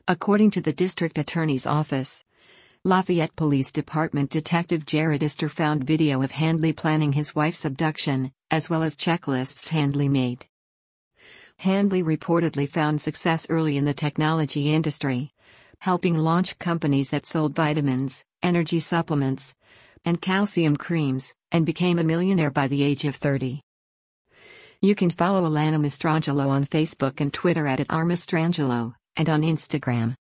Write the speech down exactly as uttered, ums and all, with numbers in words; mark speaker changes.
Speaker 1: according to the district attorney's office. Lafayette Police Department Detective Jared Ister found video of Handley planning his wife's abduction, as well as checklists Handley made. Handley reportedly found success early in the technology industry, helping launch companies that sold vitamins, energy supplements, and calcium creams, and became a millionaire by the age of thirty. You can follow Alana Mastrangelo on Facebook and Twitter at, at rmastrangelo, and on Instagram